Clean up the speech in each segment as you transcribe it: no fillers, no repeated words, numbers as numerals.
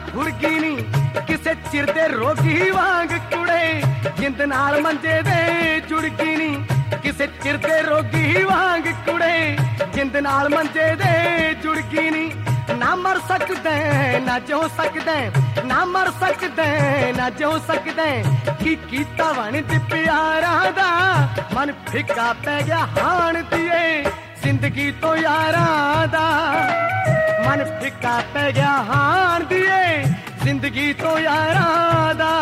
ਫੁਰਗੀ ਨਹੀਂ ਕਿਸੇ ਚਿਰ ਦੇ ਰੋਗੀ ਵਾਂਗ ਕੁੜੇ, ਜਿੰਦ ਨਾਲ ਮੰਜੇ ਦੇ ਜੁੜਗੀ ਨਹੀਂ ਕਿਸੇ ਚਿਰ ਦੇ ਰੋਗੀ ਵਾਂਗ ਕੁੜੇ, ਜਿੰਦ ਨਾਲ ਮੰਜੇ ਦੇ ਜੁੜਗੀ ਨਹੀਂ। ਨਾ ਮਰ ਸਕਦਾ ਨਾ ਜਿਉ ਸਕਦਾ, ਨਾ ਮਰ ਸਕਦਾ ਨਾ ਜਿਉ ਸਕਦਾ, ਕੀ ਕੀਤਾ ਵਣ ਤੇ ਪਿਆਰਾਂ ਦਾ, ਮਨ ਫਿੱਕਾ ਪੈ ਗਿਆ ਹਾਣ ਦੀਏ ਜ਼ਿੰਦਗੀ ਤੋਂ ਯਾਰਾਂ ਦਾ, ਮਨ ਫਿੱਕਾ ਪੈ ਗਿਆ ਹਾਣ ਦੀਏ ਜ਼ਿੰਦਗੀ ਤੋਂ ਯਾਰਾਂ ਦਾ।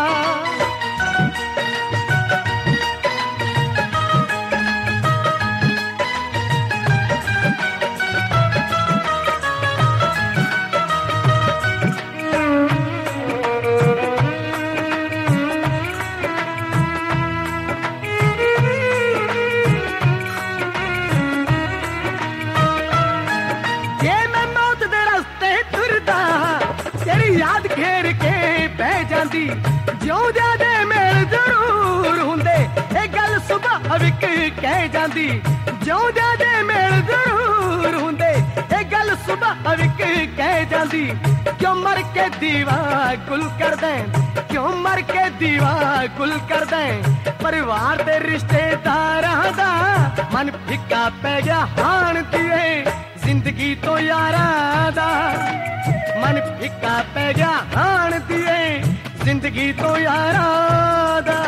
याद घेर के बह जाती जिउंदियां दे मेल जरूर हुंदे, ए गल सुभाविक कह जाती जिउंदियां दे मेल जरूर हुंदे, ए गल सुभाविक कह जाती। क्यों मर के दीवा गुल कर दें, क्यों मर के दीवा गुल कर दें, परिवार दे रिश्तेदारां दा मन फिक्का पै गया हाण दिए जिंदगी तो यारां दा, मन फिक्का पै गया हाण दिए जिंदगी तो यारां दा।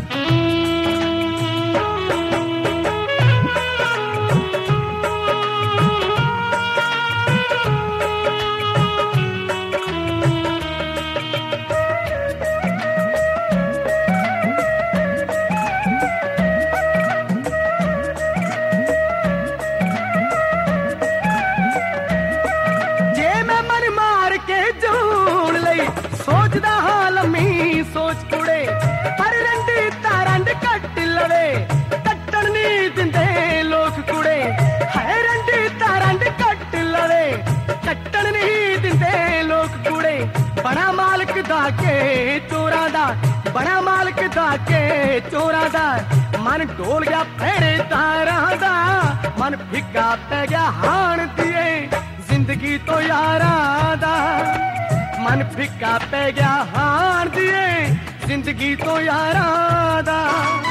सोचदा हां लम्मी सोच कुड़े, पर रंडी तारंड कट लवे, कट्टण नहीं दिंदे लोग कुड़े, है रंडी तारंड कट लवे, कट्टण नहीं दिंदे लोग कुड़े। बड़ा मालक दा के चोरां दा, बड़ा मालक दा के चोरां दा, मन डोल गया पहरेदारां दा, मन फिक्का पै गया हाण दिए जिंदगी तो यारां दा, मन फिक्का पै गया हाण दिए जिंदगी तो यारां दा।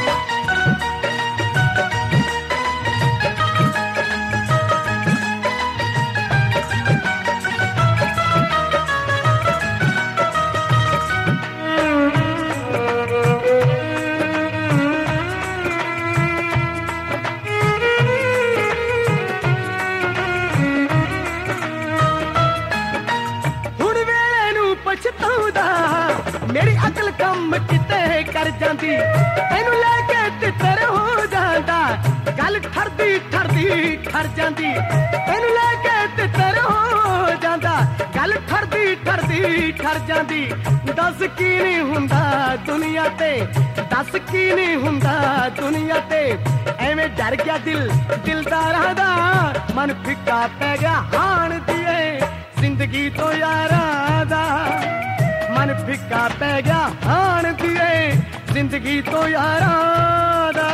मेरी अकल कम किते कर जाती, तेनू लेके तितर हो जाता, गल ठरदी ठरदी ठर जाती, तेनू लेके तितर हो जाता, गल ठरदी ठरदी ठर जाती। दस की नहीं हुंदा दुनिया ते, दस की नहीं हुंदा दुनिया ते, एवें डर गया दिल दिलदारां दा, मन फिक्का पै गया हाण दिए जिंदगी तो यारां दा, मन फिक्का पै गया हाण दिए जिंदगी तो यारां दा।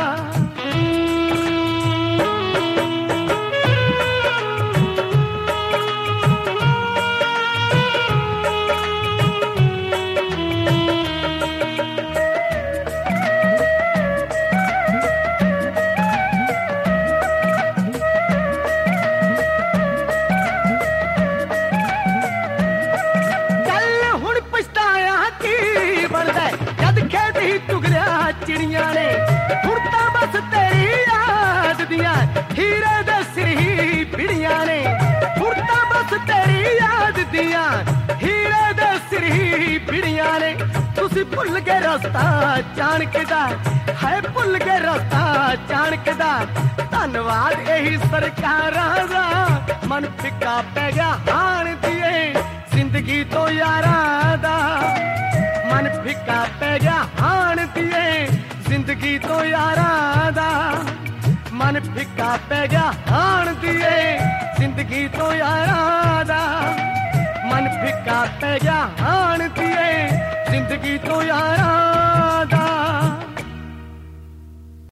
चिड़िया ने उड़ता बस तेरी याद दिया, हीरे दे सिर ही पिड़िया ने उड़ता बस तेरी याद दिया, हीरे दे सिर ही पिड़िया ने। तुसी भुल गए रास्ता चाणक दा, है भुल गए रास्ता चाणक दा, धन्नवाद यही सरकारां दा, मन फिक्का पै गया हाण दिए जिंदगी तो यारां दा, मन फिक्का पै गया हाण दिए जिंदगी तो यारां दा, मन फिक्का पै गया हाण दिए जिंदगी तो यारां दा, मन फिक्का पै गया हाण दिए जिंदगी तो यारां